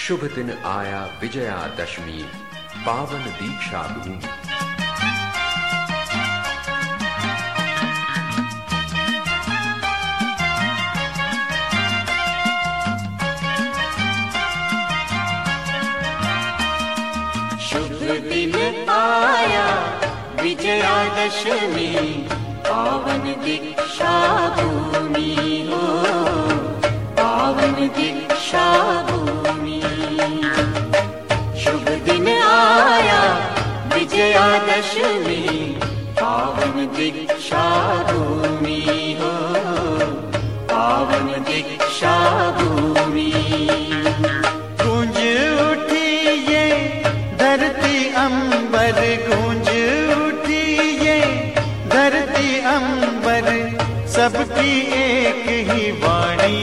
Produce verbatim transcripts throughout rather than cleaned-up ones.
शुभ दिन आया विजयादशमी, पावन दीक्षा भूमि। शुभ दिन आया विजयादशमी, पावन दीक्षा भूमि हो, पावन दीक्षा भूमि। शुभ दिन आया विजयादशमी, पावन दीक्षा भूमि हो, पावन दीक्षा भूमि। गूंज उठी ये धरती अंबर, गूंज उठी ये धरती अंबर, सबकी एक ही वाणी।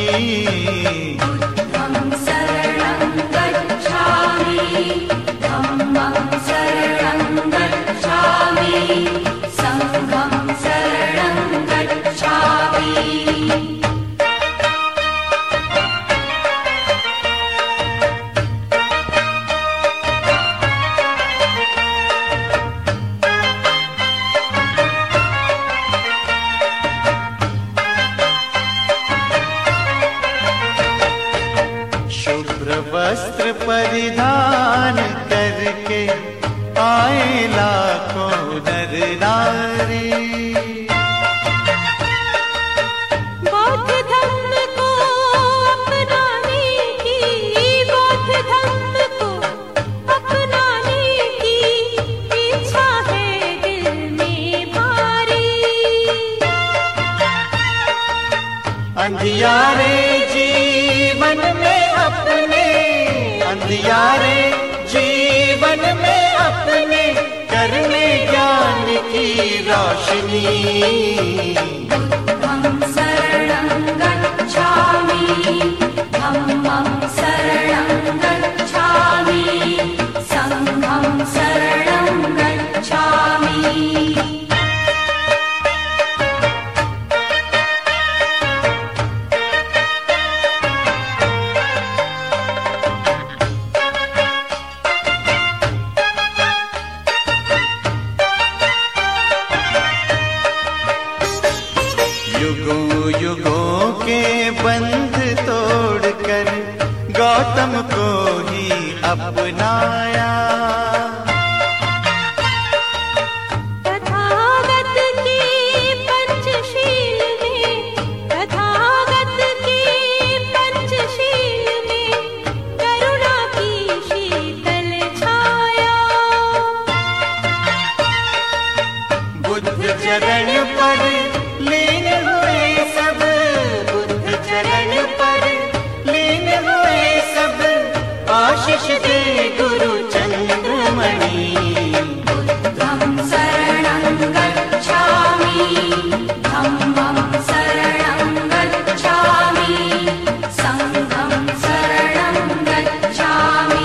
बुद्धं शरणं गच्छामि, धम्मं शरणं गच्छामि, संघं शरणं गच्छामि। शुभ्र वस्त्र परिधान करके आए लाखों नर नारी। बौद्ध धर्म को अपनाने की, बौद्ध धर्म को अपनाने की इच्छा है दिल में भारी। अंधियारे जीवन में अपने, अंधियारे जीवन में अपने, करने ज्ञान की रोशनी। बुद्धं शरणं गच्छामि, धम्मं शरणं गच्छामि, संघं शरणं गच्छामि। युगों युगों के बंध तोड़कर गौतम को ही अपनाया। तथागत की पंचशील में, तथागत की पंचशील में करुणा की शीतल छाया। बुद्ध चरण पर लीन हुए सब, बुद्ध चरण पर लीन हुए सब, आशीष दे गुरु चंद्रमणि। बुद्धं शरणं गच्छामि, धम्मं शरणं गच्छामि, संघं शरणं गच्छामि।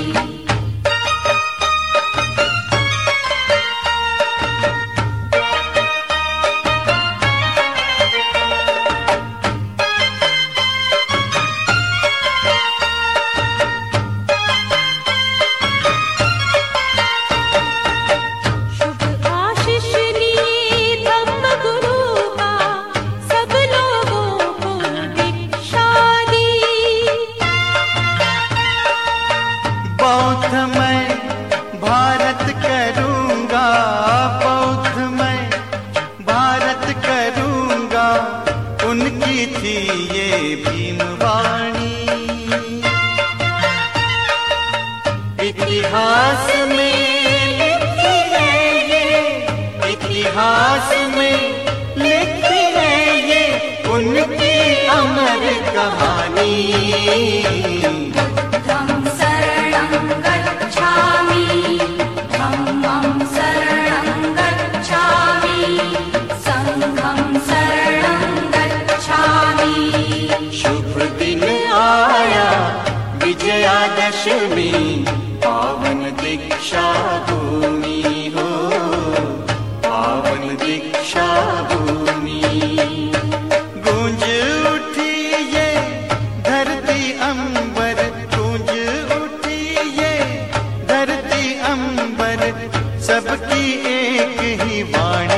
शुभ आशीष लिए धम्म गुरु का सब लोगों को दीक्षा दी। बौद्ध मैं भारत करूंगा, बौद्ध मैं भारत करूंगा, उनकी थी ये भीमवाणी। इतिहास में लिखी है ये, इतिहास में लिखी है ये उनकी अमर कहानी। बुद्धं शरणं गच्छामि, धम्मं शरणं गच्छामि, संघं शरणं गच्छामि। शुभ दिन आया विजयादशमी, पावन दीक्षा भूमि हो, पावन दीक्षा भूमि। गूंज उठी ये धरती अंबर, गूंज सबकी एक ही वाणी